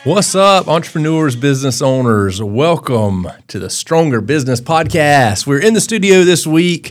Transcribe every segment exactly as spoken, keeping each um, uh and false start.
What's up, entrepreneurs, business owners? Welcome to the Stronger Business Podcast. We're in the studio this week.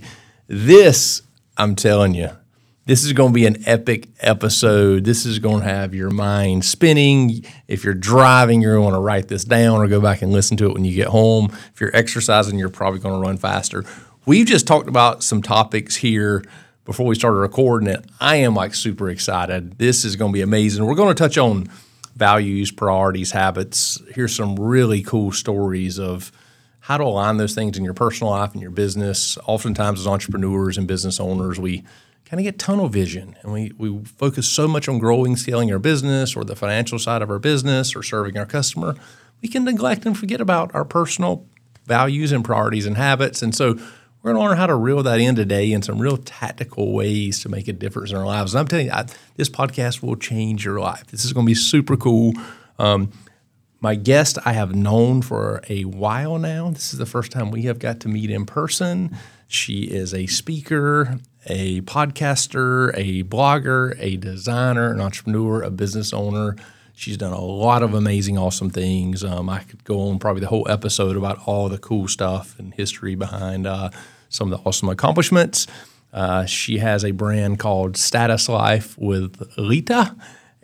This, I'm telling you, this is going to be an epic episode. This is going to have your mind spinning. If you're driving, you're going to write this down or go back and listen to it when you get home. If you're exercising, you're probably going to run faster. We've just talked about some topics here before we started recording it. I am like super excited. This is going to be amazing. We're going to touch on values, priorities, habits. Here's some really cool stories of how to align those things in your personal life and your business. Oftentimes as entrepreneurs and business owners, we kind of get tunnel vision and we, we focus so much on growing, scaling our business or the financial side of our business or serving our customer. We can neglect and forget about our personal values and priorities and habits. And so we're going to learn how to reel that in today in some real tactical ways to make a difference in our lives. And I'm telling you, I, this podcast will change your life. This is going to be super cool. Um, my guest I have known for a while now. This is the first time we have got to meet in person. She is a speaker, a podcaster, a blogger, a designer, an entrepreneur, a business owner. She's done a lot of amazing, awesome things. Um, I could go on probably the whole episode about all the cool stuff and history behind uh, some of the awesome accomplishments. Uh, she has a brand called Status Life with Lita.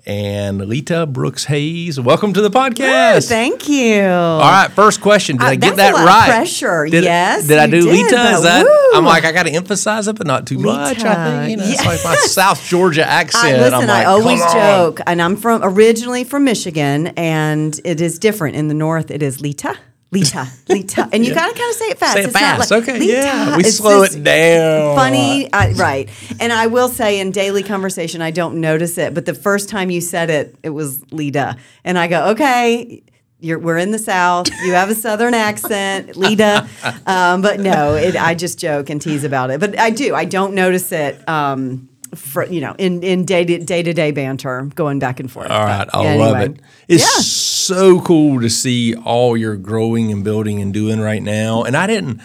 And Lita Brooks Hayes, welcome to the podcast. Oh, thank you. All right, first question. Did uh, I get that a lot right? Of pressure. Did, yes. Did I do did, Lita? Is that? Woo. I'm like, I got to emphasize it, but not too Lita. much. I think you know, it's yeah. like my South Georgia accent. I, listen, I'm like, I always come joke, and I'm from originally from Michigan, and it is different in the North. It is Lita. Lita, Lita, and you yeah. gotta kind of say it fast. Say it it's fast, not like, okay? Lita. Yeah, we it's slow it down. Funny, uh, right? And I will say, in daily conversation, I don't notice it, but the first time you said it, it was Lita, and I go, okay. You're, we're in the South. You have a Southern accent, Lita. Um, but no, it, I just joke and tease about it. But I do. I don't notice it. Um, For, you know, in, in day to day to day banter, going back and forth. All right, but, I yeah, love anyway. it. It's yeah. so cool to see all you're growing and building and doing right now. And I didn't,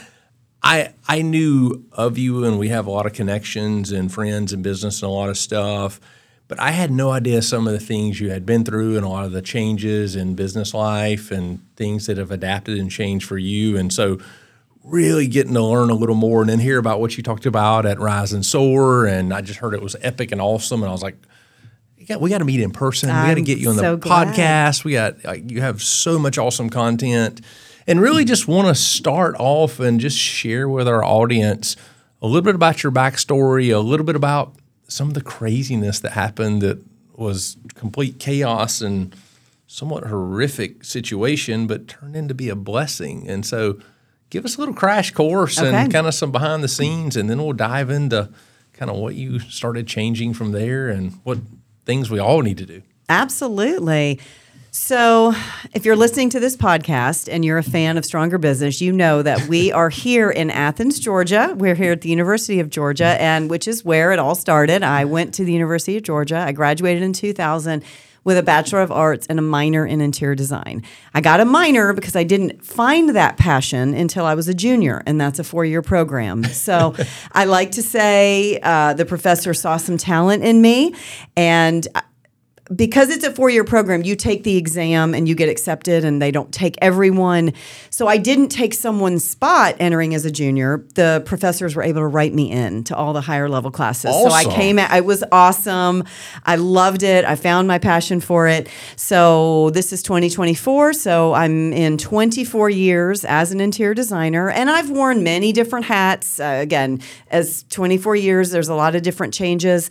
I I knew of you, and we have a lot of connections and friends and business and a lot of stuff. But I had no idea some of the things you had been through and a lot of the changes in business life and things that have adapted and changed for you. And so really getting to learn a little more and then hear about what you talked about at Rise and Soar. And I just heard it was epic and awesome. And I was like, yeah, we got to meet in person. I'm we got to get you on the so podcast. We got, like, you have so much awesome content and really just want to start off and just share with our audience a little bit about your backstory, a little bit about some of the craziness that happened that was complete chaos and somewhat horrific situation, but turned into be a blessing. And so give us a little crash course okay. and kind of some behind the scenes, and then we'll dive into kind of what you started changing from there and what things we all need to do. Absolutely. So if you're listening to this podcast and you're a fan of Stronger Business, you know that we are here in Athens, Georgia. We're here at the University of Georgia, and which is where it all started. I went to the University of Georgia. I graduated in two thousand with a Bachelor of Arts and a minor in interior design. I got a minor because I didn't find that passion until I was a junior, and that's a four-year program. So I like to say uh, the professor saw some talent in me, and because it's a four-year program, you take the exam and you get accepted, and they don't take everyone. So I didn't take someone's spot entering as a junior. The professors were able to write me in to all the higher level classes. Awesome. So I came at, it was awesome. I loved it. I found my passion for it. So this is twenty twenty-four. So I'm in twenty-four years as an interior designer, and I've worn many different hats. Uh, again, as twenty-four years, there's a lot of different changes.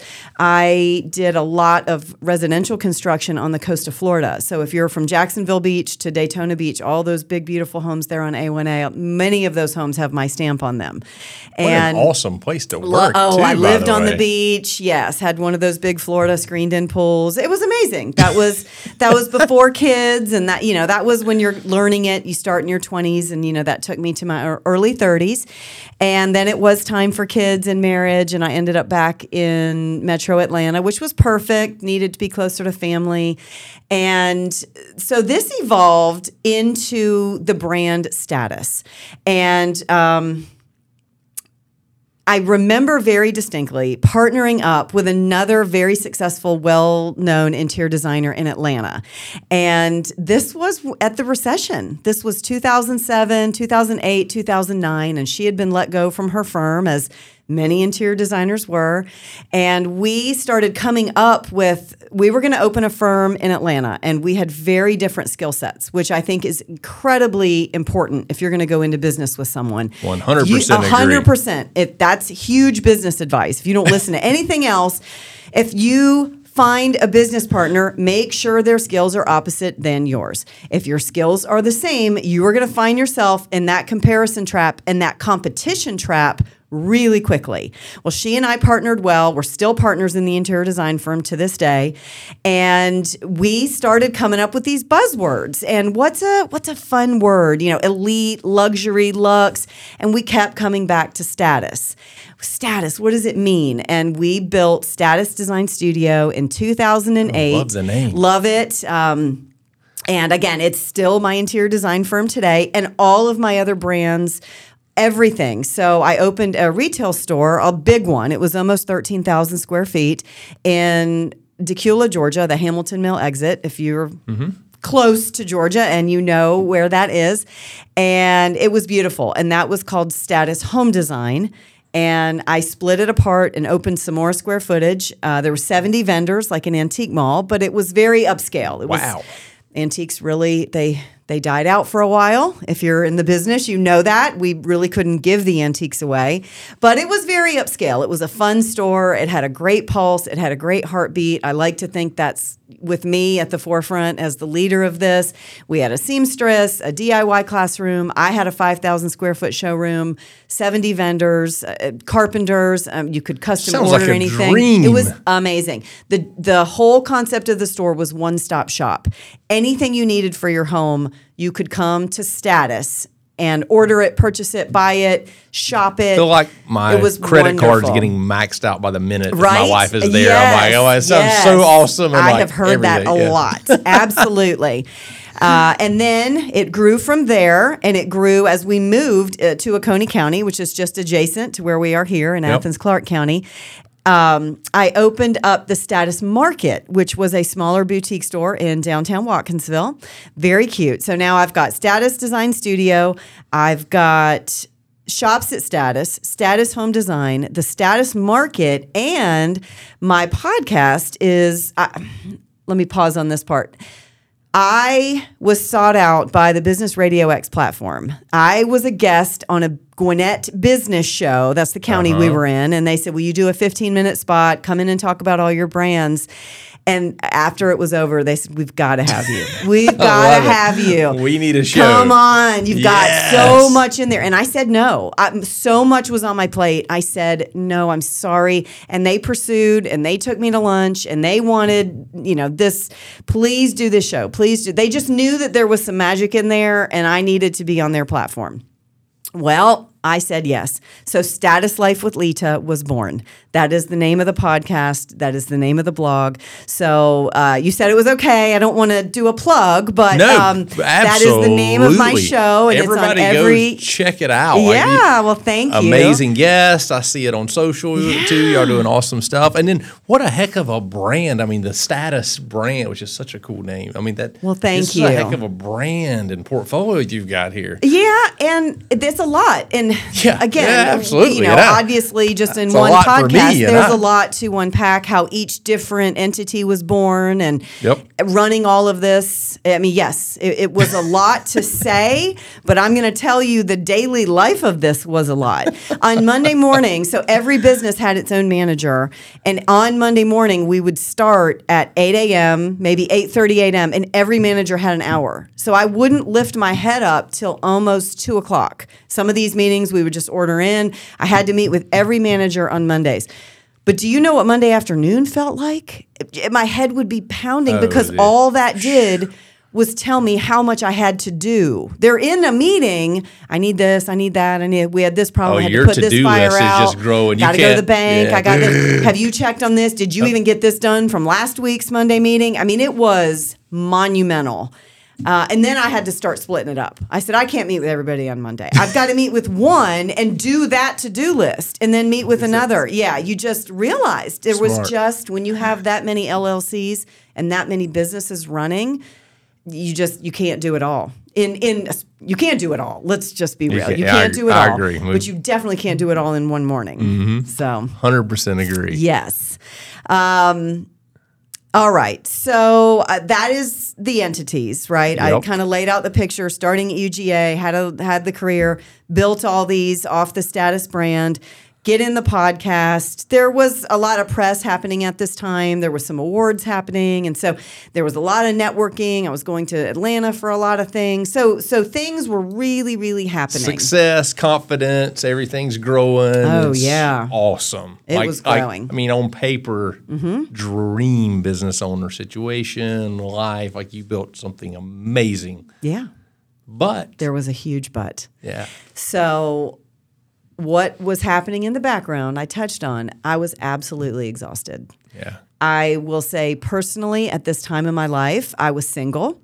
I did a lot of residential construction on the coast of Florida. So if you're from Jacksonville Beach to Daytona Beach, all those big, beautiful homes there on A one A, many of those homes have my stamp on them. What and an awesome place to work, Oh, too, I lived the on way. the beach. Yes, had one of those big Florida screened-in pools. It was amazing. That was that was before kids, and that you know that was when you're learning it. You start in your twenties, and you know that took me to my early thirties, and then it was time for kids and marriage, and I ended up back in Metro Atlanta, which was perfect. Needed to be closer to family, and so this evolved into the brand Status, and. Um, I remember very distinctly partnering up with another very successful, well-known interior designer in Atlanta. And this was at the recession. This was two thousand seven, two thousand eight, two thousand nine, and she had been let go from her firm, as many interior designers were. And we started coming up with, we were going to open a firm in Atlanta, and we had very different skill sets, which I think is incredibly important if you're going to go into business with someone. one hundred percent you, one hundred percent. If that's huge business advice. If you don't listen to anything else, if you find a business partner, make sure their skills are opposite than yours. If your skills are the same, you are going to find yourself in that comparison trap and that competition trap really quickly. Well, she and I partnered well. We're still partners in the interior design firm to this day. And we started coming up with these buzzwords. And what's a what's a fun word? You know, elite, luxury, luxe. And we kept coming back to status. Status, what does it mean? And we built Status Design Studio in two thousand eight. I love the name. Love it. Um, and again, it's still my interior design firm today. And all of my other brands, everything. So I opened a retail store, a big one. It was almost thirteen thousand square feet in Decula, Georgia, the Hamilton Mill exit, if you're mm-hmm. close to Georgia and you know where that is. And it was beautiful. And that was called Status Home Design. And I split it apart and opened some more square footage. Uh, there were seventy vendors, like an antique mall, but it was very upscale. It wow. was, antiques really, they... They died out for a while. If you're in the business, you know that. We really couldn't give the antiques away. But it was very upscale. It was a fun store. It had a great pulse. It had a great heartbeat. I like to think that's with me at the forefront as the leader of this. We had a seamstress, a D I Y classroom. I had a five thousand square foot showroom, seventy vendors, uh, carpenters. Um, you could custom Sounds order like a anything. dream. It was amazing. The, the whole concept of the store was one-stop shop. Anything you needed for your home, you could come to Status and order it, purchase it, buy it, shop it. I feel like my it was credit wonderful. card's getting maxed out by the minute. Right? My wife is there. Yes, I'm like, oh, it sounds yes. so awesome. And I like have heard that a everything. Yeah. lot. Absolutely. Uh, and then it grew from there, and it grew as we moved uh, to Oconee County, which is just adjacent to where we are here in Yep. Athens, Clarke County. Um, I opened up the Status Market, which was a smaller boutique store in downtown Watkinsville. Very cute. So now I've got Status Design Studio. I've got Shops at Status, Status Home Design, the Status Market, and my podcast is, uh, let me pause on this part. I was sought out by the Business Radio X platform. I was a guest on a Gwinnett business show. That's the county uh-huh. we were in. And they said, will you do a fifteen-minute spot? Come in and talk about all your brands. And after it was over, they said, we've got to have you. We've got to have you. We need a show. Come on. You've Yes. got so much in there. And I said no. I, so much was on my plate. I said, no, I'm sorry. And they pursued, and they took me to lunch, and they wanted, you know, this, please do this show. Please do. They just knew that there was some magic in there, and I needed to be on their platform. Well, I said yes. So Status Life with Lita was born. That is the name of the podcast. That is the name of the blog. So uh, you said it was okay. I don't want to do a plug, but no, um, that is the name of my show. And Everybody it's on every... go check it out. Yeah, like, well, thank you. Amazing guest. I see it on social yeah. too. Y'all doing awesome stuff. And then what a heck of a brand. I mean, the Status brand, which is such a cool name. I mean, that. Well, thank this you. is a heck of a brand and portfolio you've got here. Yeah, and it's a lot. And Yeah, again, yeah, absolutely. you know, Yeah. obviously just in It's a one lot for podcast, me, and there's I- a lot to unpack how each different entity was born and Yep. running all of this. I mean, yes, it, it was a lot to say, but I'm going to tell you the daily life of this was a lot. On Monday morning, so every business had its own manager, and on Monday morning, we would start at eight a.m., maybe eight thirty a.m., and every manager had an hour. So I wouldn't lift my head up till almost two o'clock. Some of these meetings we would just order in. I had to meet with every manager on Mondays. But do you know what Monday afternoon felt like? It- my head would be pounding Oh, because yeah. all that did was tell me how much I had to do. They're in a meeting. I need this. I need that. I need. We had this problem. Oh, I had your to put this to-do fire list is out. just growing. You Got to go to the can't- bank. yeah. I got this. Have you checked on this? Did you even get this done from last week's Monday meeting? I mean, it was monumental. Uh, and then I had to start splitting it up. I said, I can't meet with everybody on Monday. I've got to meet with one and do that to-do list and then meet with another. Yeah, you just realized it was Smart. just when you have that many L L Cs and that many businesses running, you just, you can't do it all. In in You can't do it all. Let's just be real. can't- You yeah, I can't do it I all. agree. But you definitely can't do it all in one morning. Mm-hmm. So, one hundred percent agree. yes. Um, all right. So uh, that is the entities, right? I Yep. kind of laid out the picture, starting at U G A, had a, had the career, built all these off the Status brand, get in the podcast. There was a lot of press happening at this time. There was some awards happening. And so there was a lot of networking. I was going to Atlanta for a lot of things. So so things were really, really happening. Success, confidence, everything's growing. Oh, It's yeah. awesome. It Like- was like, growing. I mean, on paper, dream business owner situation, life, like you built something amazing. Yeah. But, There was a huge but. yeah, So what was happening in the background, I touched on, I was absolutely exhausted. yeah. I will say personally, at this time in my life, I was single,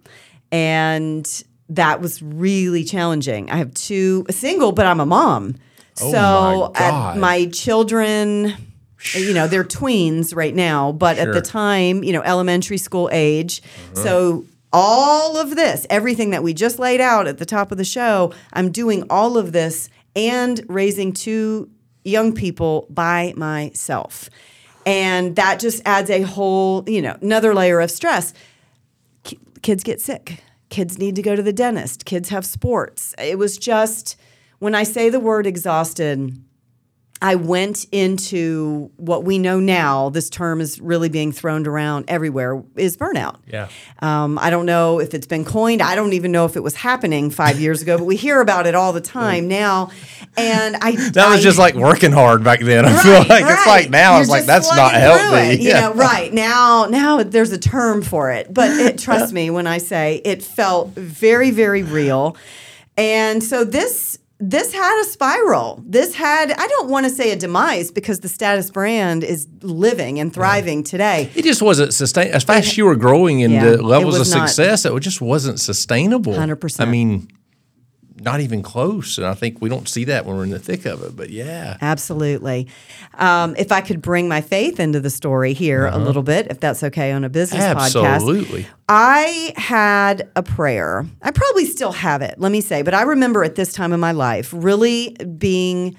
and that was really challenging. I have two single, but I'm a mom. Oh, so my at God. my children, you know, they're tweens right now, but at the Sure. time, you know, elementary school age. So all of this, everything that we just laid out at the top of the show, I'm doing all of this and raising two young people by myself. And that just adds a whole, you know, another layer of stress. K- kids get sick. Kids need to go to the dentist. Kids have sports. It was just, when I say the word exhausted, I went into what we know now, this term is really being thrown around everywhere, is burnout. Yeah. Um, I don't know if it's been coined. I don't even know if it was happening five years ago, but we hear about it all the time now. And I That was I- just like working hard back then. I Right, feel like it's right. like now You're it's like just that's not slugging through healthy. it, you know, right. Now now there's a term for it. But it, trust me when I say it felt very, very real. And so this this had a spiral. This had, I don't want to say a demise because the Status brand is living and thriving today. It just wasn't sustain. As fast as you were growing into Yeah, it levels of was not- success, it just wasn't sustainable. one hundred percent. I mean, not even close. And I think we don't see that when we're in the thick of it. But yeah, Absolutely. Um, if I could bring my faith into the story here a little bit, if that's okay on a business podcast. absolutely. I had a prayer. I probably still have it, let me say. But I remember at this time in my life really being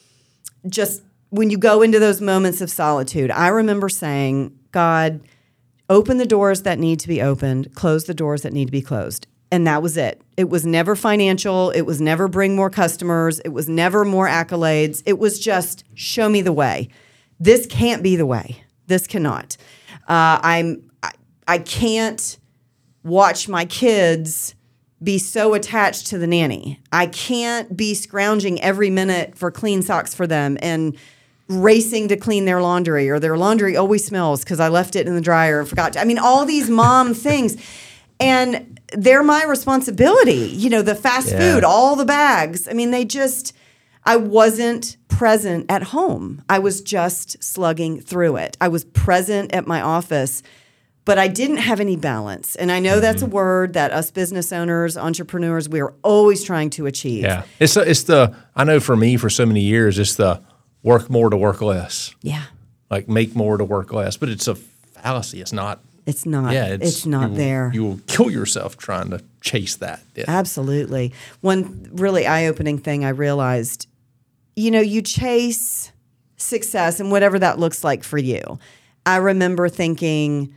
just, when you go into those moments of solitude, I remember saying, God, open the doors that need to be opened, close the doors that need to be closed. And that was it. It was never financial. It was never bring more customers. It was never more accolades. It was just show me the way. This can't be the way. This cannot. Uh, I'm. I, I can't watch my kids be so attached to the nanny. I can't be scrounging every minute for clean socks for them and racing to clean their laundry, or their laundry always smells because I left it in the dryer and forgot to. I mean, all these mom things. And they're my responsibility. You know, the fast Yeah. food, all the bags. I mean, they just, I wasn't present at home. I was just slugging through it. I was present at my office, but I didn't have any balance. And I know that's a word that us business owners, entrepreneurs, we are always trying to achieve. Yeah. It's the, it's the, I know for me for so many years, it's the work more to work less. Yeah. Like make more to work less. But it's a fallacy. It's not. It's not. Yeah. It's, It's, not you will- there. You will kill yourself trying to chase that. Yeah. Absolutely. One really eye-opening thing I realized, you know, you chase success and whatever that looks like for you. I remember thinking,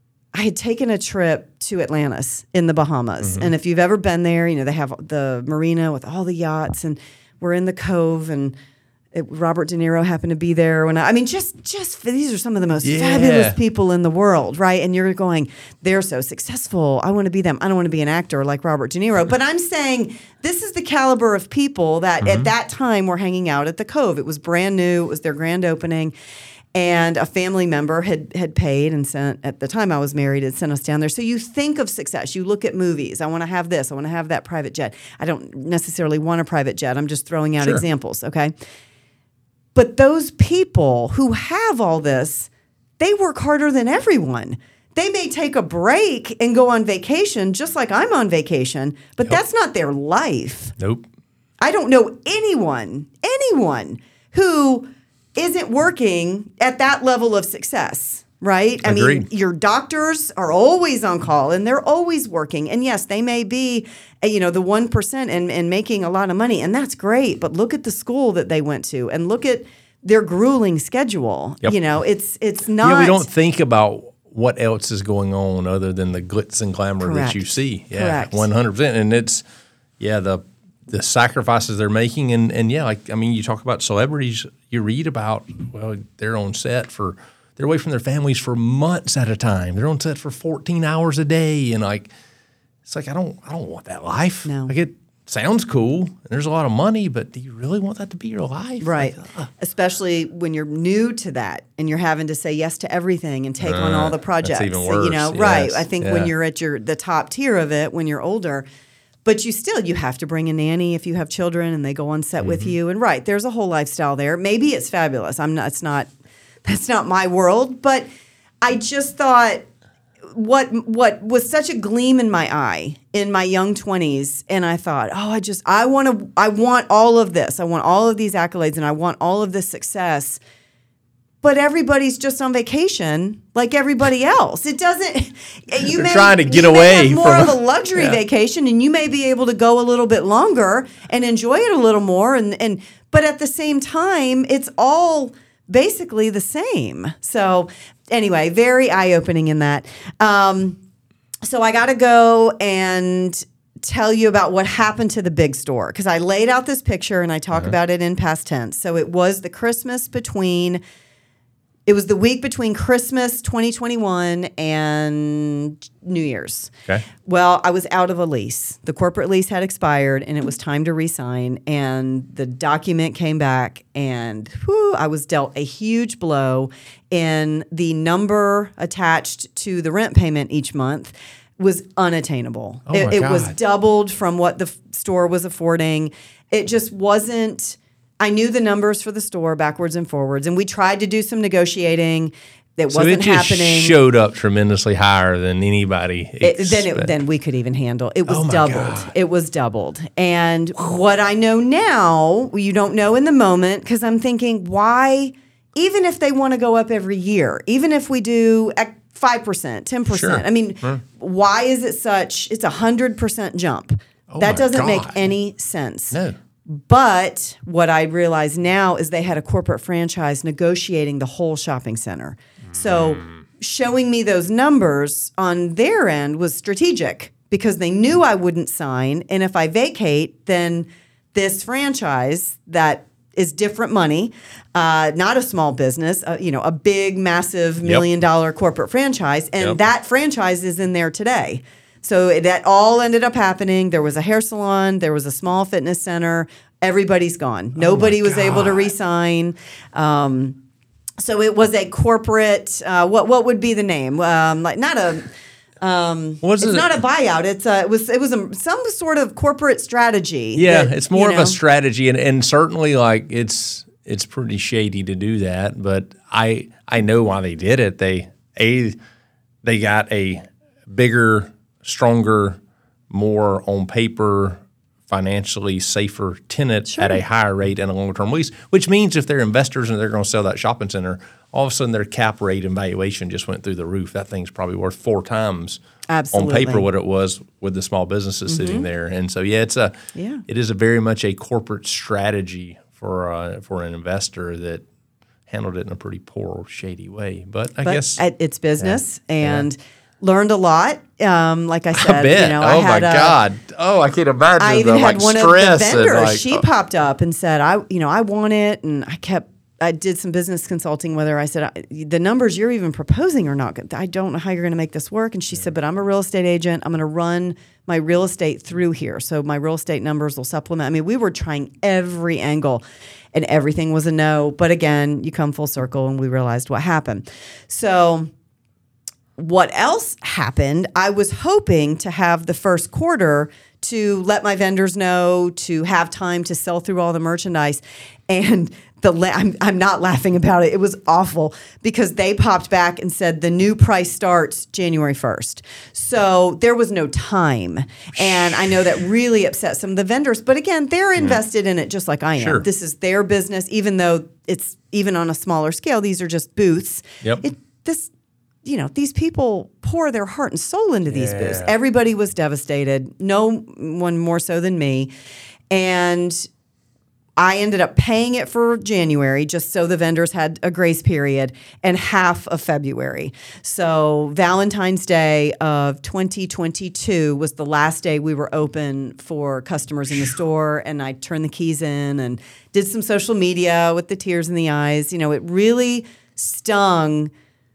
I had taken a trip to Atlantis in the Bahamas. Mm-hmm. And if you've ever been there, you know, they have the marina with all the yachts, and we're in the cove, and it, Robert De Niro happened to be there. When I, I mean, just, just these are some of the most Yeah. fabulous people in the world, right? And you're going, they're so successful. I want to be them. I don't want to be an actor like Robert De Niro. But I'm saying this is the caliber of people that Mm-hmm. at that time were hanging out at the Cove. It was brand new. It was their grand opening. And a family member had had paid and sent, at the time I was married, had sent us down there. So you think of success. You look at movies. I want to have this. I want to have that private jet. I don't necessarily want a private jet. I'm just throwing out Sure. examples, okay? But those people who have all this, they work harder than everyone. They may take a break and go on vacation, just like I'm on vacation, but Yep. that's not their life. Nope. I don't know anyone, anyone who isn't working at that level of success, right? I Agreed. mean, your doctors are always on call and they're always working. And yes, they may be, uh, you know, the one percent and, and making a lot of money. And that's great. But look at the school that they went to and look at their grueling schedule. Yep. You know, it's it's not. Yeah, we don't think about what else is going on other than the glitz and glamour Correct. that you see. Yeah, Correct. one hundred percent. And it's, yeah, the the sacrifices they're making. And, and yeah, like, I mean, you talk about celebrities, you read about, well, they're on set for, they're away from their families for months at a time. They're on set for fourteen hours a day. And like, it's like, I don't, I don't want that life. No. Like, it sounds cool and there's a lot of money, but do you really want that to be your life? Right. Like, uh, Especially when you're new to that and you're having to say yes to everything and take on all the projects. even So, You know, worse. right. Yes. I think Yeah. when you're at your the top tier of it, when you're older, but you still you have to bring a nanny if you have children and they go on set with you. And right, there's a whole lifestyle there. Maybe it's fabulous. I'm not it's not that's not my world, but I just thought what what was such a gleam in my eye in my young twenties, and I thought, oh, I just I want to I want all of this. I want all of these accolades and I want all of this success. But everybody's just on vacation like everybody else. It doesn't. You They're may, trying to get you may away have more from- of a luxury Yeah. vacation, and you may be able to go a little bit longer and enjoy it a little more. And and but at the same time, it's all basically the same. So anyway, very eye opening in that. Um, so I got to go and tell you about what happened to the big store because I laid out this picture and I talk Uh-huh. about it in past tense. So it was the Christmas between. It was the week between Christmas twenty twenty-one and New Year's. Okay. Well, I was out of a lease. The corporate lease had expired and it was time to re-sign. And the document came back and whew, I was dealt a huge blow. And the number attached to the rent payment each month was unattainable. Oh it my it was God. doubled from what the f- store was affording. It just wasn't. I knew the numbers for the store backwards and forwards, and we tried to do some negotiating. That So wasn't it just happening. showed up tremendously higher than anybody It, then, it, expect- then we could even handle. It was Oh my doubled. God. It was doubled. And what I know now, you don't know in the moment, because I'm thinking, why? Even if they want to go up every year, even if we do five percent, ten percent. Sure. I mean, why is it such? It's a hundred percent jump. Oh that my doesn't make God. any sense. No. But what I realize now is they had a corporate franchise negotiating the whole shopping center. So showing me those numbers on their end was strategic because they knew I wouldn't sign. And if I vacate, then this franchise that is different money, uh, not a small business, uh, you know, a big, massive million dollar corporate franchise. And Yep. that franchise is in there today. So it- that all ended up happening. There was a hair salon. There was a small fitness center. Everybody's gone. Nobody was able to God. re-sign. Um, so it was a corporate. Uh, what what would be the name? Um, like not a. Um, Was it's it- not a buyout. It's a, it was it was a, some sort of corporate strategy. Yeah, that, it's more you of know, a strategy, and, and certainly like it's it's pretty shady to do that. But I I know why they did it. They a they got a bigger, stronger, more on paper, financially safer tenant at a higher rate and a longer term lease. Which means if they're investors and they're going to sell that shopping center, all of a sudden their cap rate and valuation just went through the roof. That thing's probably worth four times Absolutely. on paper what it was with the small businesses sitting there. And so yeah, it's a Yeah. it is a very much a corporate strategy for uh, for an investor that handled it in a pretty poor, shady way. But I but guess it- it's business and learned a lot. Um, like I said, I bet. you know, oh I my had a, God! Oh, I can't imagine I even the had like one of the stress and vendors. like, she oh, popped up and said, "I, you know, I want it." And I kept, I did some business consulting with her. I said, I, "The numbers you're even proposing are not good. I don't know how you're going to make this work." And she said, "But I'm a real estate agent. I'm going to run my real estate through here, so my real estate numbers will supplement." I mean, we were trying every angle, and everything was a no. But again, you come full circle, and we realized what happened. So. what else happened? I was hoping to have the first quarter to let my vendors know, to have time to sell through all the merchandise. And the la- I'm, I'm not laughing about it. It was awful because they popped back and said the new price starts January first. So there was no time. And I know that really upset some of the vendors. But again, they're invested in it just like I am. Sure. This is their business, even though it's even on a smaller scale. These are just booths. Yep. It, this You know, these people pour their heart and soul into these Yeah. booths. Everybody was devastated, no one more so than me. And I ended up paying it for January just so the vendors had a grace period and half of February. So Valentine's Day of twenty twenty-two was the last day we were open for customers in the store. And I turned the keys in and did some social media with the tears in the eyes. You know, it really stung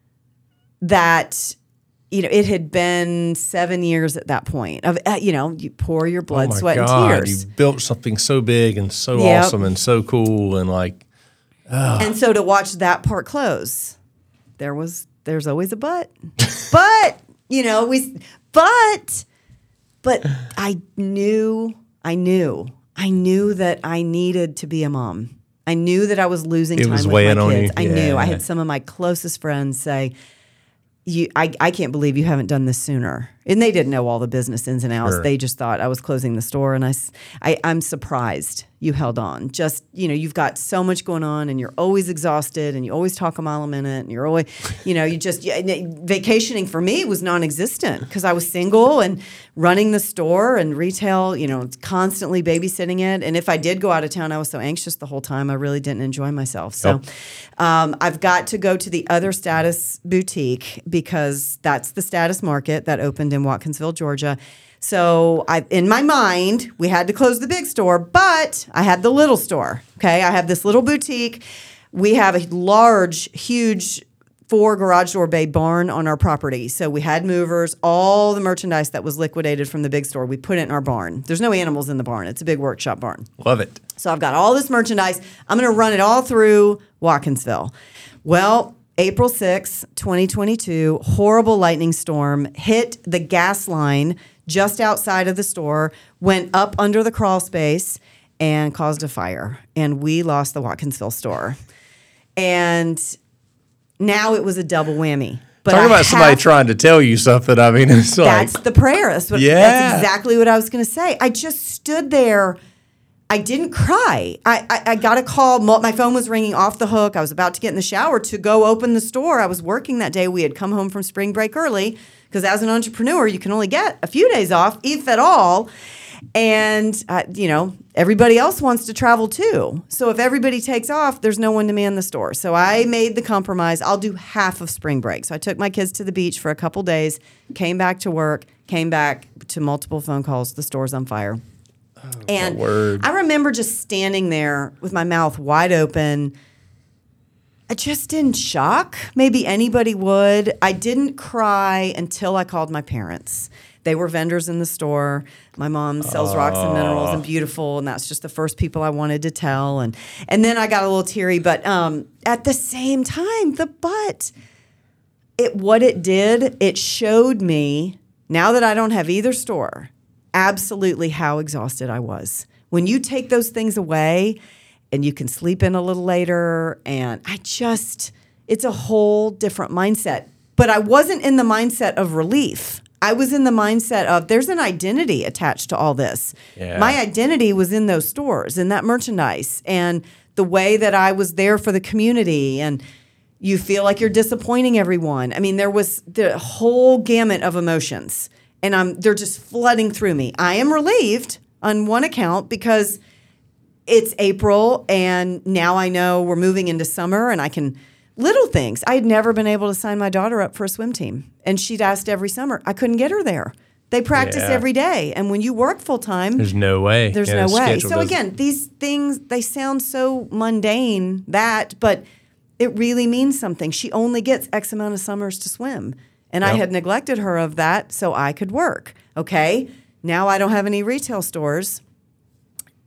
that, you know, it had been seven years at that point of, uh, you know, you pour your blood, oh my sweat, God, and tears. You built something so big and so Yep. awesome and so cool and like, And so to watch that part close, there was, there's always a but. But, you know, we, but, but I knew, I knew, I knew that I needed to be a mom. I knew that I was losing It time was with weighing my on kids. you. I knew. I Yeah. had some of my closest friends say, You, I, I can't believe you haven't done this sooner. And they didn't know all the business ins and outs. Sure. They just thought I was closing the store. And I, s- I, I'm surprised you held on. Just, you know, you've got so much going on and you're always exhausted and you always talk a mile a minute and you're always, you know, you just, yeah, and vacationing for me was non-existent because I was single and running the store and retail, you know, constantly babysitting it. And if I did go out of town, I was so anxious the whole time, I really didn't enjoy myself. So Yep. um, I've got to go to the other Status boutique because that's the Status Market that opened in Watkinsville, Georgia. So I, in my mind, we had to close the big store, but I had the little store. Okay, I have this little boutique. We have a large, huge four garage door bay barn on our property. So we had movers, all the merchandise that was liquidated from the big store, we put it in our barn. There's no animals in the barn. It's a big workshop barn. love it. So I've got all this merchandise. I'm going to run it all through Watkinsville. Well, April sixth, twenty twenty-two, horrible lightning storm hit the gas line just outside of the store, went up under the crawl space, and caused a fire. And we lost the Watkinsville store. And now it was a double whammy. But Talking I about somebody have- trying to tell you something. I mean, it's like, that's the prayer. That's, what, Yeah. that's exactly what I was going to say. I just stood there. I didn't cry. I, I, I got a call. Mo- My phone was ringing off the hook. I was about to get in the shower to go open the store. I was working that day. We had come home from spring break early because as an entrepreneur, you can only get a few days off, if at all. And, uh, you know, everybody else wants to travel too. So if everybody takes off, there's no one to man the store. So I made the compromise. I'll do half of spring break. So I took my kids to the beach for a couple days, came back to work, came back to multiple phone calls. The store's on fire. Oh, and word. I remember just standing there with my mouth wide open, just in shock. Maybe anybody would. I didn't cry until I called my parents. They were vendors in the store. My mom sells rocks and minerals and beautiful, and that's just the first people I wanted to tell. And and then I got a little teary, but um, at the same time, the but, it what it did, it showed me, now that I don't have either store, absolutely how exhausted I was. When you take those things away and you can sleep in a little later, and I just, it's a whole different mindset. But I wasn't in the mindset of relief. I was in the mindset of there's an identity attached to all this. Yeah. My identity was in those stores and that merchandise and the way that I was there for the community, and you feel like you're disappointing everyone. I mean, there was the whole gamut of emotions, and I'm they're just flooding through me. I am relieved on one account because it's April and now I know we're moving into summer and I can little things. I had never been able to sign my daughter up for a swim team, and she'd asked every summer. I couldn't get her there. They practice Yeah. every day, and when you work full time, There's no way. there's Yeah, no the way. schedule So doesn't- again, these things, they sound so mundane, that, but it really means something. She only gets X amount of summers to swim, and I Yep. had neglected her of that so I could work. Okay, now I don't have any retail stores.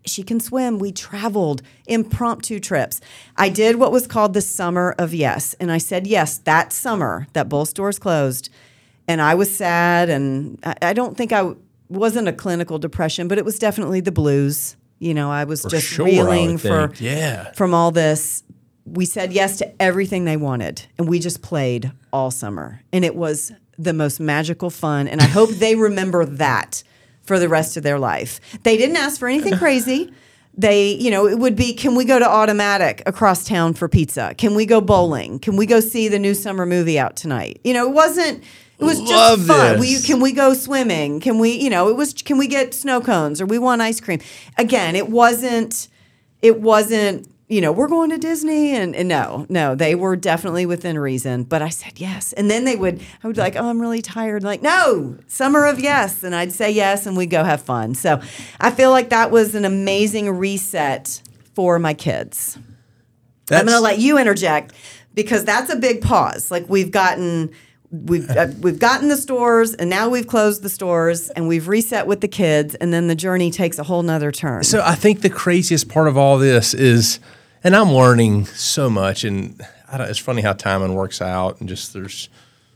she can swim. We traveled, impromptu trips. I did what was called the Summer of Yes. And I said yes that summer that both stores closed. And I was sad. And I, I don't think I w- wasn't a clinical depression, but it was definitely the blues. You know, I was For just sure, reeling for yeah. from all this. We said yes to everything they wanted. And we just played all summer. And it was the most magical fun. And I hope they remember that for the rest of their life. They didn't ask for anything crazy. They, you know, it would be, can we go to Automatic across town for pizza? Can we go bowling? Can we go see the new summer movie out tonight? You know, it wasn't, it was Love just fun. this. We, can we go swimming? Can we, you know, it was, can we get snow cones or we want ice cream? Again, it wasn't, it wasn't, you know, we're going to Disney and, and no, no, they were definitely within reason, but I said yes. And then they would, I would be like, oh, I'm really tired. Like, no, Summer of Yes. And I'd say yes and we'd go have fun. So I feel like that was an amazing reset for my kids. That's, I'm going to let you interject because that's a big pause. Like we've gotten, we've, uh, we've gotten the stores and now we've closed the stores and we've reset with the kids. And then the journey takes a whole nother turn. So I think the craziest part of all this is, and I'm learning so much, and I don't, it's funny how timing works out, and just there's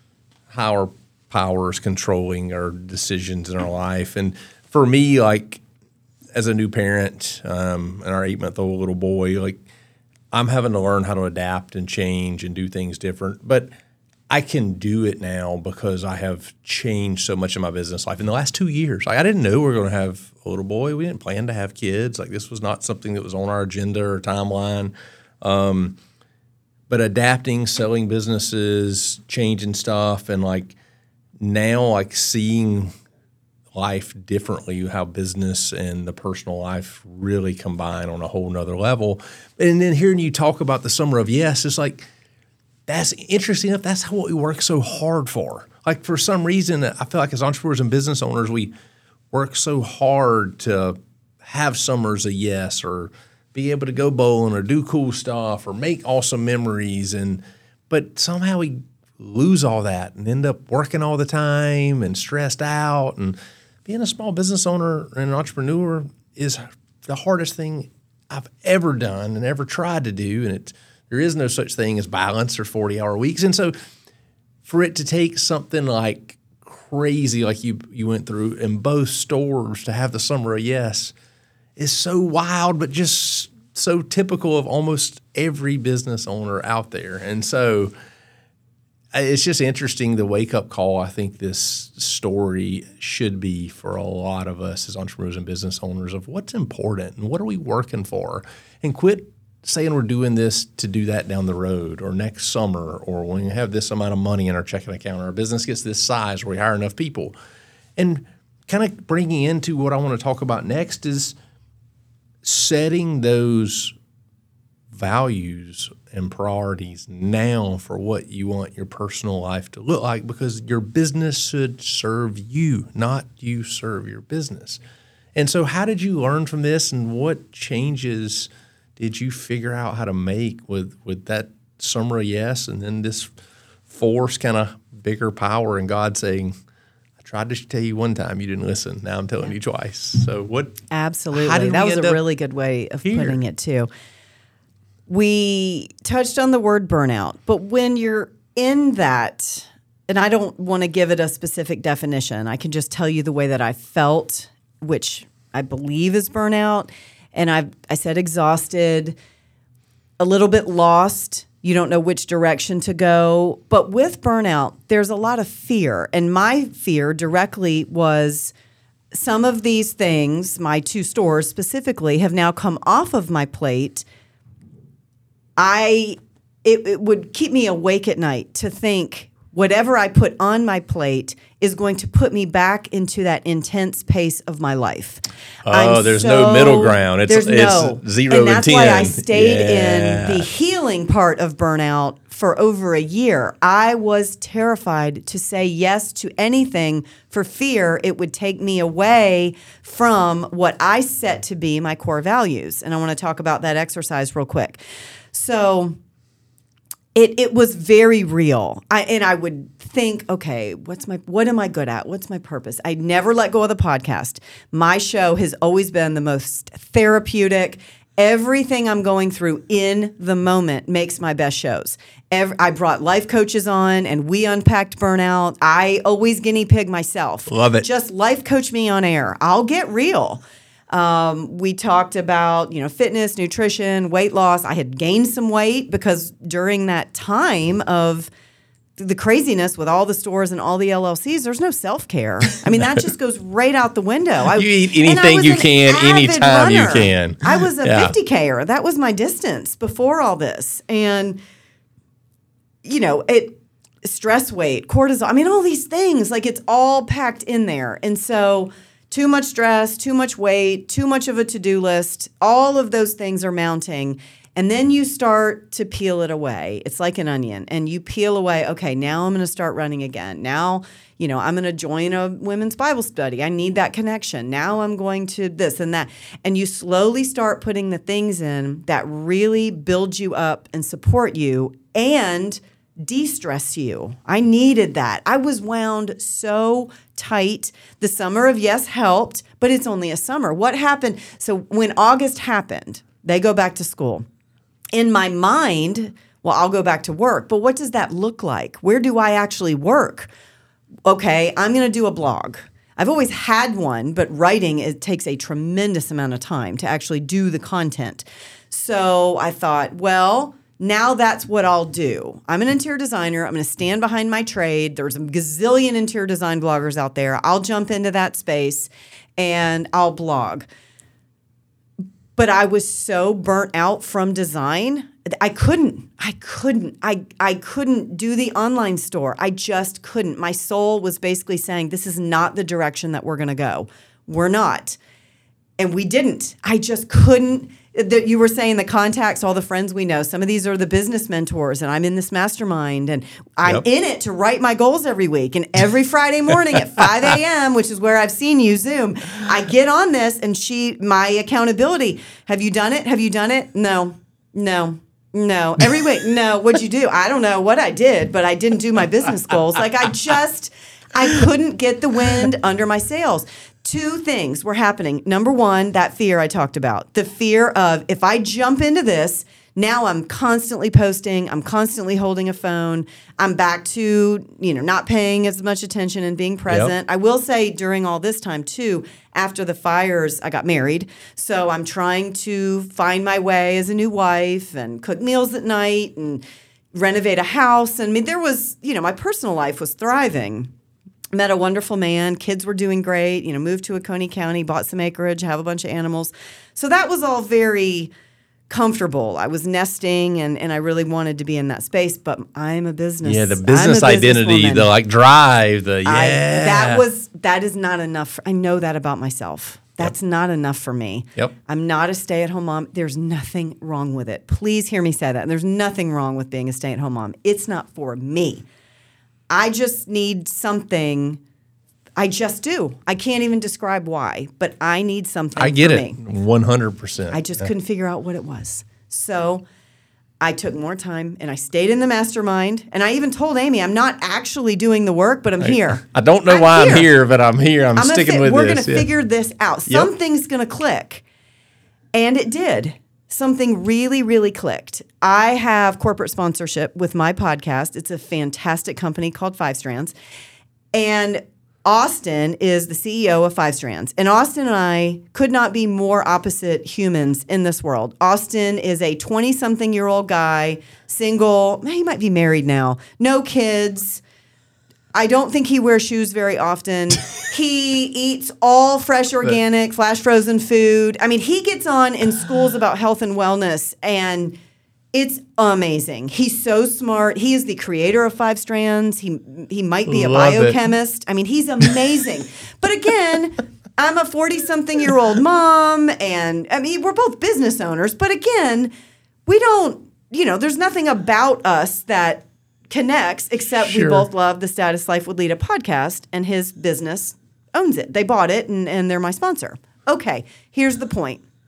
higher powers controlling our decisions in our life. And for me, like as a new parent, um, and our eight-month-old little boy, like I'm having to learn how to adapt and change and do things different. But I can do it now because I have changed so much in my business life in the last two years. Like I didn't know we were going to have a little boy. We didn't plan to have kids. Like this was not something that was on our agenda or timeline. Um, but adapting, selling businesses, changing stuff, and like now like seeing life differently, how business and the personal life really combine on a whole nother level. And then hearing you talk about the Summer of Yes, it's like, that's interesting enough. That's what we work so hard for. Like for some reason, I feel like as entrepreneurs and business owners, we work so hard to have summers a yes, or be able to go bowling, or do cool stuff, or make awesome memories. And but somehow we lose all that and end up working all the time and stressed out. And being a small business owner and an entrepreneur is the hardest thing I've ever done and ever tried to do. And it's There is no such thing as balance or forty-hour weeks. And so for it to take something like crazy like you you went through in both stores to have the Summer of Yes is so wild, but just so typical of almost every business owner out there. And so it's just interesting, the wake-up call I think this story should be for a lot of us as entrepreneurs and business owners of what's important and what are we working for, and quit saying we're doing this to do that down the road or next summer or when we have this amount of money in our checking account or our business gets this size where we hire enough people. And kind of bringing into what I want to talk about next is setting those values and priorities now for what you want your personal life to look like, because your business should serve you, not you serve your business. And so how did you learn from this, and what changes did you figure out how to make with, with that Summer of Yes and then this force kind of bigger power and God saying, I tried to tell you one time, you didn't listen. Now I'm telling yeah. you twice. So what? Absolutely. That was a really good way of here? putting it too. We touched on the word burnout, but when you're in that, and I don't want to give it a specific definition, I can just tell you the way that I felt, which I believe is burnout. And I I said exhausted, a little bit lost. You don't know which direction to go. But with burnout, there's a lot of fear. And my fear directly was some of these things, my two stores specifically, have now come off of my plate. I it, it would keep me awake at night to think whatever I put on my plate is going to put me back into that intense pace of my life. Oh, I'm there's so, no middle ground. It's, there's it's no. zero and that's and ten. why I stayed yeah. in the healing part of burnout for over a year. I was terrified to say yes to anything for fear it would take me away from what I set to be my core values. And I want to talk about that exercise real quick. So It it was very real. I and I would think, okay, what's my what am I good at? What's my purpose? I never let go of the podcast. My show has always been the most therapeutic. Everything I'm going through in the moment makes my best shows. Every, I brought life coaches on and we unpacked burnout. I always guinea pig myself. Love it. Just life coach me on air. I'll get real. Um, we talked about, you know, fitness, nutrition, weight loss. I had gained some weight because during that time of the craziness with all the stores and all the L L Cs, there's no self-care. I mean, that just goes right out the window. I, you eat anything you can, anytime you can. I was a Yeah. fifty K-er. That was my distance before all this. And, you know, it stress weight, cortisol. I mean, all these things, like it's all packed in there. And so too much stress, too much weight, too much of a to-do list, all of those things are mounting. And then you start to peel it away. It's like an onion. And you peel away, okay, now I'm going to start running again. Now, you know, I'm going to join a women's Bible study. I need that connection. Now I'm going to this and that. And you slowly start putting the things in that really build you up and support you and de-stress you. I needed that. I was wound so tight. The summer of yes helped, but it's only a summer. What happened? So when August happened, they go back to school. In my mind, well, I'll go back to work, but what does that look like? Where do I actually work? Okay, I'm going to do a blog. I've always had one, but writing, it takes a tremendous amount of time to actually do the content. So I thought, well, now that's what I'll do. I'm an interior designer. I'm going to stand behind my trade. There's a gazillion interior design bloggers out there. I'll jump into that space and I'll blog. But I was so burnt out from design. I couldn't. I couldn't. I, I couldn't do the online store. I just couldn't. My soul was basically saying, this is not the direction that we're going to go. We're not. And we didn't. I just couldn't. The, you were saying the contacts, all the friends we know, some of these are the business mentors, and I'm in this mastermind, and I'm Yep. in it to write my goals every week. And every Friday morning at five a.m., which is where I've seen you Zoom, I get on this, and she, my accountability, have you done it? Have you done it? No, no, no. Every week, no. What'd you do? I don't know what I did, but I didn't do my business goals. Like I just, I couldn't get the wind under my sails. Two things were happening. Number one, that fear I talked about. The fear of if I jump into this, now I'm constantly posting, I'm constantly holding a phone, I'm back to, you know, not paying as much attention and being present. Yep. I will say during all this time too, after the fires, I got married. So I'm trying to find my way as a new wife and cook meals at night and renovate a house. And I mean, there was, you know, my personal life was thriving. Met a wonderful man. Kids were doing great. You know, moved to Oconee County, bought some acreage, have a bunch of animals. So that was all very comfortable. I was nesting, and, and I really wanted to be in that space. But I'm a business. Yeah, the I'm a business identity, businesswoman. the like drive, the yeah. I, that was that is not enough. For, I know that about myself. That's yep. not enough for me. Yep. I'm not a stay-at-home mom. There's nothing wrong with it. Please hear me say that. There's nothing wrong with being a stay-at-home mom. It's not for me. I just need something. I just do. I can't even describe why, but I need something I get for it, me. one hundred percent. I just yeah. couldn't figure out what it was. So I took more time, and I stayed in the mastermind, and I even told Amy, I'm not actually doing the work, but I'm here. I don't know I'm why here. I'm here, but I'm here. I'm, I'm sticking fi- with we're this. We're going to yeah. figure this out. Yep. Something's going to click. And it did. Something really, really clicked. I have corporate sponsorship with my podcast. It's a fantastic company called Five Strands. And Austin is the C E O of Five Strands. And Austin and I could not be more opposite humans in this world. Austin is a twenty-something-year-old guy, single. He might be married now. No kids. I don't think he wears shoes very often. He eats all fresh, organic, flash frozen food. I mean, he gets on in schools about health and wellness, and it's amazing. He's so smart. He is the creator of Five Strands. He he might be a Love it. biochemist. I mean, he's amazing. But again, I'm a forty-something-year-old mom, and I mean, we're both business owners. But again, we don't, you know, there's nothing about us that connects, except Sure. we both love the Status Life Would Lead a podcast, and his business owns it. They bought it, and, and they're my sponsor. Okay, here's the point.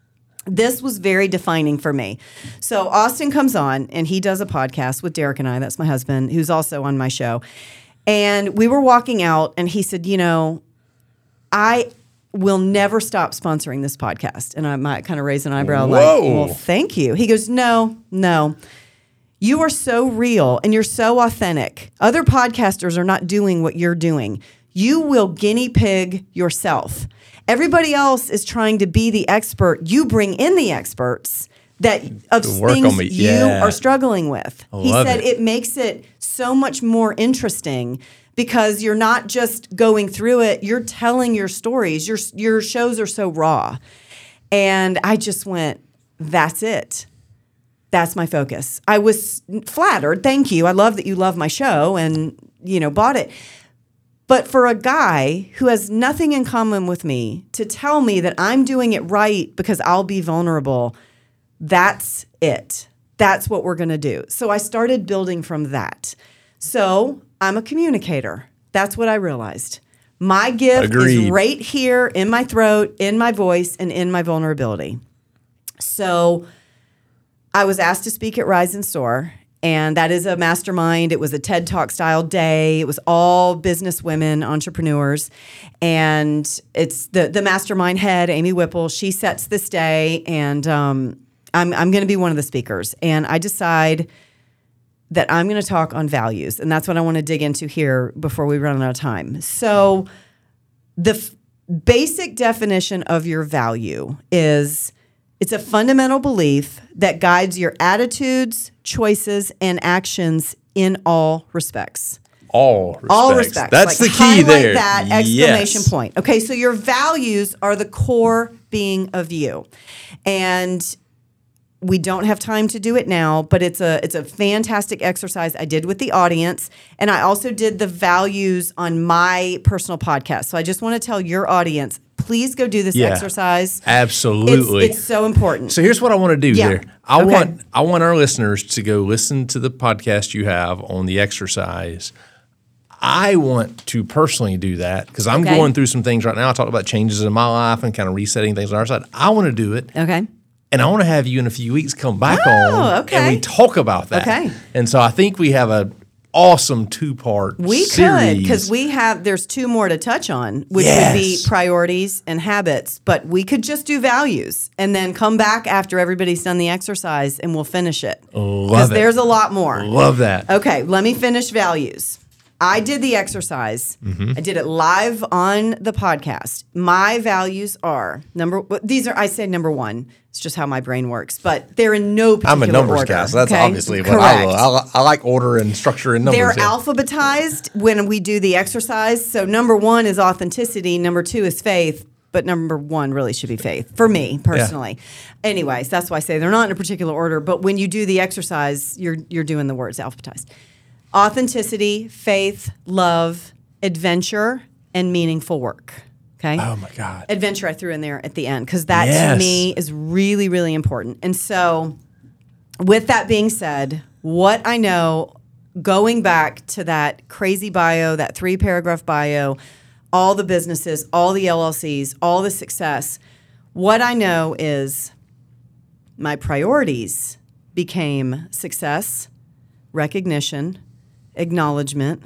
this was very defining for me. So Austin comes on and he does a podcast with Derek and I, that's my husband, who's also on my show. And we were walking out and he said, you know, I will never stop sponsoring this podcast. And I might kind of raise an eyebrow Whoa. like, well, thank you. He goes, no, no. You are so real and you're so authentic. Other podcasters are not doing what you're doing. You will guinea pig yourself. Everybody else is trying to be the expert. You bring in the experts that of things you yeah. are struggling with. I He love said it. it makes it so much more interesting because you're not just going through it, you're telling your stories. Your your shows are so raw. And I just went, that's it. That's my focus. I was flattered. Thank you. I love that you love my show and, you know, bought it. But for a guy who has nothing in common with me to tell me that I'm doing it right because I'll be vulnerable, that's it. That's what we're going to do. So I started building from that. So I'm a communicator. That's what I realized. My gift Agreed. is right here in my throat, in my voice, and in my vulnerability. So I was asked to speak at Rise and Soar. And that is a mastermind. It was a TED Talk style day. It was all business women, entrepreneurs. And it's the the mastermind head, Amy Whipple. She sets this day. And um, I'm, I'm going to be one of the speakers. And I decide that I'm going to talk on values. And that's what I want to dig into here before we run out of time. So the f- basic definition of your value is it's a fundamental belief that guides your attitudes, choices, and actions in all respects. All respects. All respects. That's like, the key highlight there. that exclamation Yes. point. Okay, so your values are the core being of you. And we don't have time to do it now, but it's a it's a fantastic exercise I did with the audience. And I also did the values on my personal podcast. So I just want to tell your audience, please go do this Yeah, exercise. absolutely. It's, it's so important. So here's what I want to do Yeah. there. I Okay. want I want our listeners to go listen to the podcast you have on the exercise. I want to personally do that because I'm Okay. going through some things right now. I talked about changes in my life and kind of resetting things on our side. I want to do it. Okay. And I want to have you in a few weeks come back Oh, on okay. and we talk about that. Okay. And so I think we have a awesome two-part We series. could, because we have, there's two more to touch on, which Yes. would be priorities and habits. But we could just do values and then come back after everybody's done the exercise and we'll finish it. Love Because it. there's a lot more. Love that. Okay, let me finish values. I did the exercise. Mm-hmm. I did it live on the podcast. My values are number. These are I say number one. It's just how my brain works, but they're in no particular I'm a numbers order. guy, so that's okay? obviously what Correct. I love. I, I like order and structure and numbers. They're yeah. alphabetized when we do the exercise. So number one is authenticity. Number two is faith. But number one really should be faith for me personally. Anyways, that's why I say they're not in a particular order. But when you do the exercise, you're you're doing the words alphabetized. Authenticity, faith, love, adventure, and meaningful work. Okay. Oh my God. Adventure I threw in there at the end because that Yes. to me is really, really important. And so, with that being said, what I know, going back to that crazy bio, that three paragraph bio, all the businesses, all the L L Cs, all the success, what I know is my priorities became success, recognition, acknowledgement.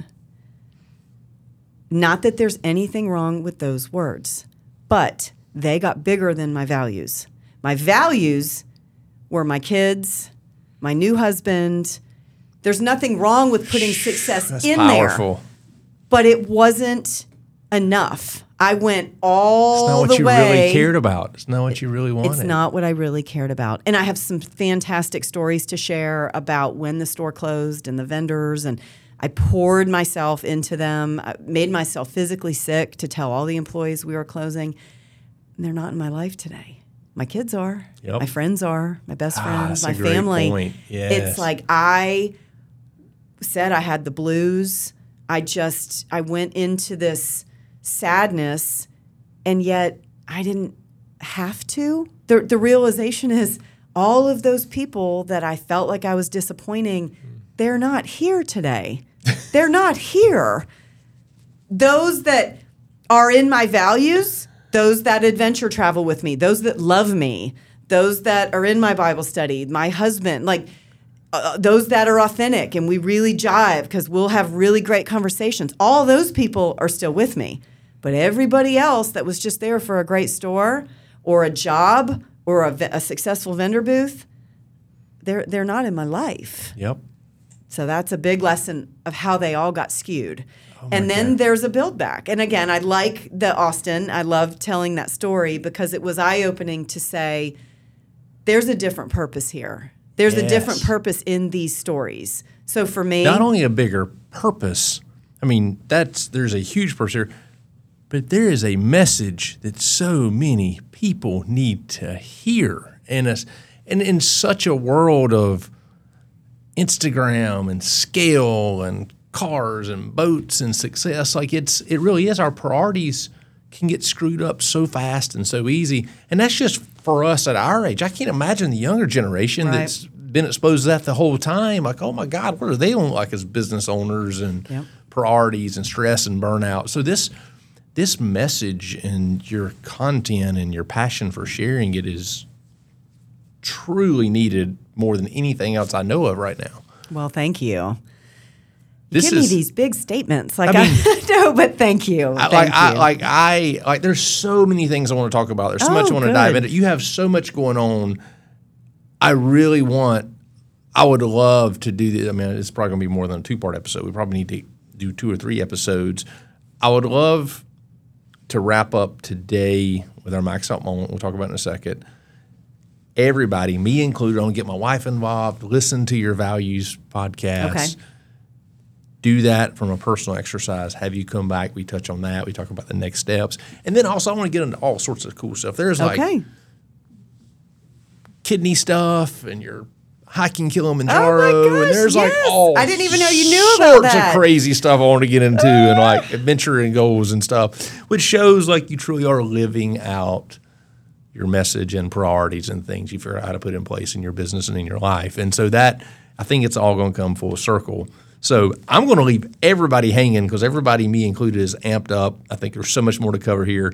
Not that there's anything wrong with those words, but they got bigger than my values. My values were my kids, my new husband. There's nothing wrong with putting success That's in powerful. there, but it wasn't enough. I went It's all not what the you way. really cared about. It's not what you really wanted. It's not what I really cared about. And I have some fantastic stories to share about when the store closed and the vendors, and I poured myself into them. I made myself physically sick to tell all the employees we were closing. And they're not in my life today. My kids are. Yep. My friends are. My best Ah, friends. that's My a great family. point. Yes. It's like I said I had the blues. I just, I went into this sadness, and yet I didn't have to. The, the realization is all of those people that I felt like I was disappointing, they're not here today. They're not here. Those that are in my values, those that adventure travel with me, those that love me, those that are in my Bible study, my husband, like uh, those that are authentic and we really jive because we'll have really great conversations. All those people are still with me. But everybody else that was just there for a great store or a job or a, a successful vendor booth, they're they're not in my life. Yep. So that's a big lesson of how they all got skewed. Oh and then God. there's a build back. And again, I like the Austin. I love telling that story because it was eye-opening to say there's a different purpose here. There's Yes. a different purpose in these stories. So for me, Not only a bigger purpose, I mean, that's there's a huge purpose here, but there is a message that so many people need to hear. And, it's, and in such a world of Instagram and scale and cars and boats and success, like it's it really is, our priorities can get screwed up so fast and so easy. And that's just for us at our age. I can't imagine the younger generation Right. that's been exposed to that the whole time. Like, oh my God, what are they on like as business owners and Yep. priorities and stress and burnout? So this this message and your content and your passion for sharing it is truly needed more than anything else I know of right now. well, thank you. You This give is me these big statements. Like I I, mean- know, but thank you. I, Thank like I you. like I like there's so many things I want to talk about. There's so Oh, much I want to dive good. into. You have so much going on. I really want I would love to do this. I mean, it's probably gonna be more than a two part episode. We probably need to do two or three episodes. I would love to wrap up today with our max out moment. We'll talk about it in a second. Everybody, me included, I'm gonna get my wife involved, listen to your values podcast. Okay. Do that from a personal exercise. Have you come back? We touch on that. We talk about the next steps. And then also I want to get into all sorts of cool stuff. There's like okay. kidney stuff and you're hiking Oh Kilimanjaro. my gosh, and there's like yes. all I didn't even know you knew about sorts that. of crazy stuff I want to get into and like adventure and goals and stuff, which shows like you truly are living out your message and priorities and things you figure out how to put in place in your business and in your life. And so that, I think it's all going to come full circle. So I'm going to leave everybody hanging because everybody, me included, is amped up. I think there's so much more to cover here.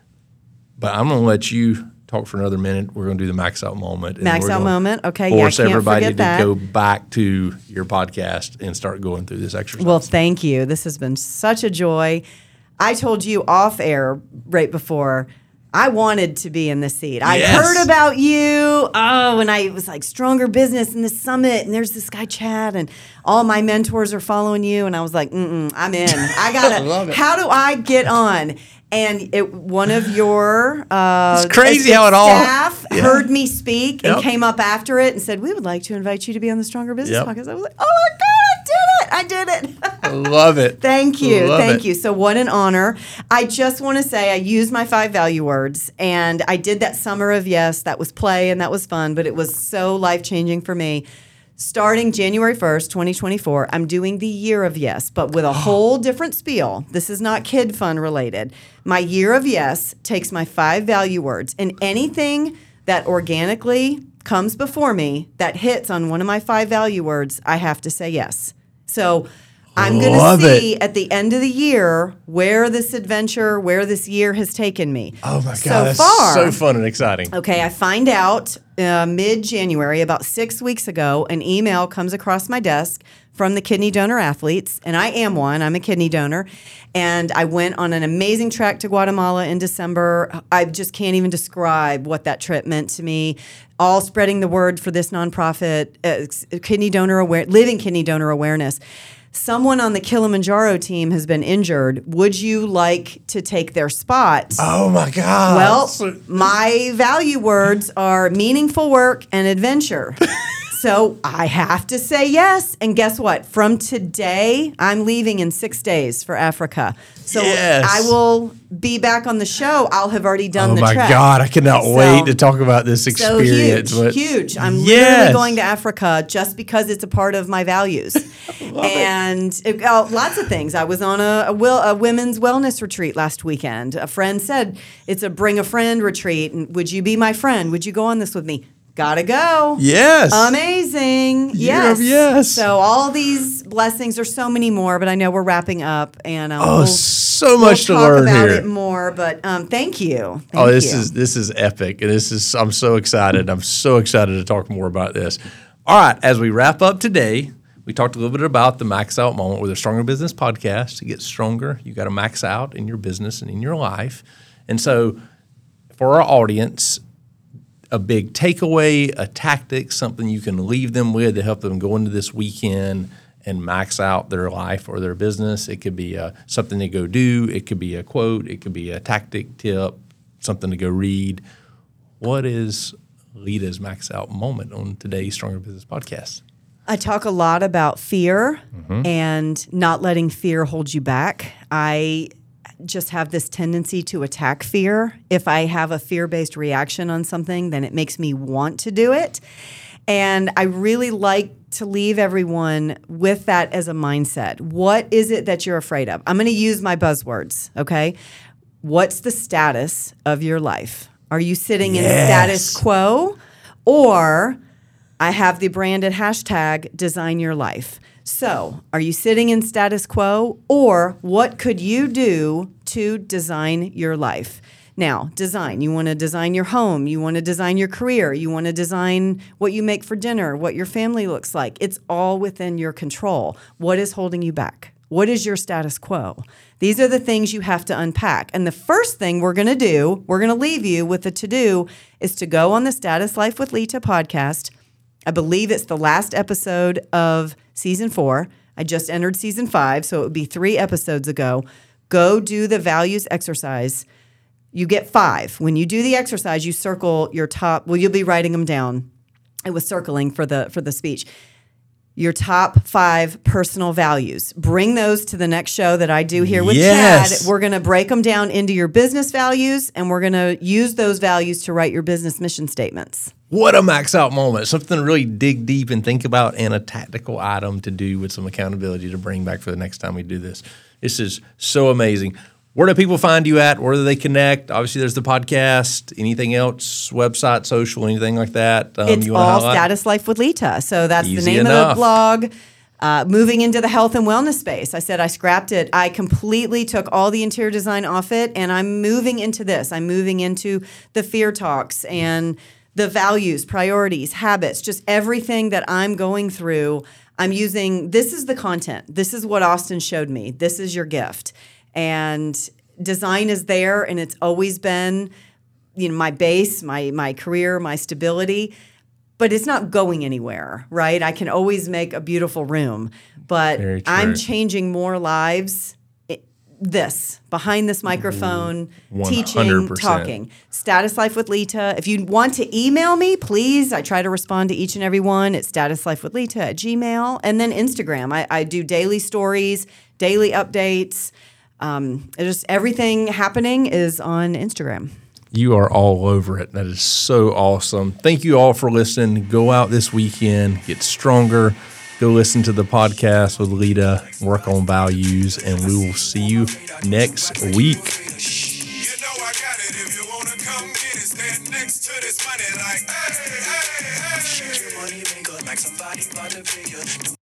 But I'm going to let you talk for another minute. We're going to do the max out moment. and Max we're out gonna moment. Okay, yeah, Force can't everybody forget to that. go back to your podcast and start going through this exercise. Well, thank you. This has been such a joy. I told you off air right before, I wanted to be in this seat. I Yes. heard about you. Oh, and I it was like Stronger Business and the Summit, and there's this guy Chad, and all my mentors are following you. And I was like, mm-mm, I'm in. I gotta. Love it. How do I get on? And it, one of your uh, It's crazy how it all- staff Yeah. heard me speak and Yep. came up after it and said, "We would like to invite you to be on the Stronger Business Yep. podcast." I was like, "Oh my God, I did it! I did it!" I love it. Thank you. Love Thank it. you. So, what an honor. I just want to say I used my five value words and I did that summer of yes. That was play and that was fun, but it was so life changing for me. Starting January first, twenty twenty-four, I'm doing the year of yes, but with a whole different spiel. This is not kid fun related. My year of yes takes my five value words and anything that organically comes before me that hits on one of my five value words, I have to say yes. So I'm going Love to it. see at the end of the year where this adventure, where this year has taken me. Oh my God, So that's far, so fun and exciting. okay, I find out uh, mid-January, about six weeks ago, an email comes across my desk from the kidney donor athletes, and I am one. I'm a kidney donor, and I went on an amazing trek to Guatemala in December. I just can't even describe what that trip meant to me. All spreading the word for this nonprofit, uh, kidney donor aware, living kidney donor awareness. Someone on the Kilimanjaro team has been injured. Would you like to take their spot? Oh my God. Well, So- my value words are meaningful work and adventure. So I have to say yes. And guess what? From today, I'm leaving in six days for Africa. So Yes. I will be back on the show. I'll have already done oh the my trek. God, I cannot So- wait to talk about this So experience. huge, but- huge. I'm Yes. literally going to Africa just because it's a part of my values. and it, uh, lots of things. I was on a, a, will, a women's wellness retreat last weekend. A friend said, it's a bring a friend retreat. And would you be my friend? Would you go on this with me? Gotta go. Yes. Amazing. Year Yes. of yes. So all these blessings. There's so many more, but I know we're wrapping up, and um, Oh, we'll, so much we'll to talk learn about here. it more. But um, thank you. Thank Oh, this you. is this is epic. And this is I'm so excited. I'm so excited to talk more about this. All right, as we wrap up today, we talked a little bit about the Max Out moment with a Stronger Business podcast. To get stronger, you got to max out in your business and in your life. And so for our audience, a big takeaway, a tactic, something you can leave them with to help them go into this weekend and max out their life or their business. It could be uh, something to go do. It could be a quote. It could be a tactic, tip, something to go read. What is Lita's Max Out moment on today's Stronger Business podcast? I talk a lot about fear Mm-hmm. and not letting fear hold you back. I just have this tendency to attack fear. If I have a fear-based reaction on something, then it makes me want to do it. And I really like to leave everyone with that as a mindset. What is it that you're afraid of? I'm going to use my buzzwords, okay? What's the status of your life? Are you sitting Yes. in status quo? Or I have the branded hashtag design your life. So are you sitting in status quo, or what could you do to design your life? Now, design. You want to design your home. You want to design your career. You want to design what you make for dinner, what your family looks like. It's all within your control. What is holding you back? What is your status quo? These are the things you have to unpack. And the first thing we're going to do, we're going to leave you with the to-do, is to go on the Status Life with Lita podcast. I believe it's the last episode of season four. I just entered season five, so it would be three episodes ago. Go do the values exercise. You get five. When you do the exercise, you circle your top. Well, you'll be writing them down. It was circling for the for the speech. Your top five personal values. Bring those to the next show that I do here with Yes. Chad. We're going to break them down into your business values, and we're going to use those values to write your business mission statements. What a max out moment. Something to really dig deep and think about, and a tactical item to do with some accountability to bring back for the next time we do this. This is so amazing. Where do people find you at? Where do they connect? Obviously, there's the podcast. Anything else? Website, social, anything like that? Um, It's you wanna all highlight? Status Life with Lita. So that's Easy the name of enough. the blog. Uh, moving into the health and wellness space. I said I scrapped it. I completely took all the interior design off it, and I'm moving into this. I'm moving into the fear talks and the values, priorities, habits, just everything that I'm going through. I'm using, this is the content. This is what Austin showed me. This is your gift. And design is there, and it's always been, you know, my base, my my career, my stability. But it's not going anywhere, right? I can always make a beautiful room, but Very true. I'm changing more lives. It, this behind this microphone, one teaching, hundred percent. talking. Status Life with Lita. If you want to email me, please. I try to respond to each and every one. It's statuslifewithlita at Gmail, and then Instagram. I, I do daily stories, daily updates. Um, just everything happening is on Instagram. You are all over it. That is so awesome. Thank you all for listening. Go out this weekend, get stronger. Go listen to the podcast with Lita, work on values, and we will see you next week. You know I got it. If you wanna come get it, stand next to this money like, hey, hey, hey. Shake your money maker like somebody about to pay you.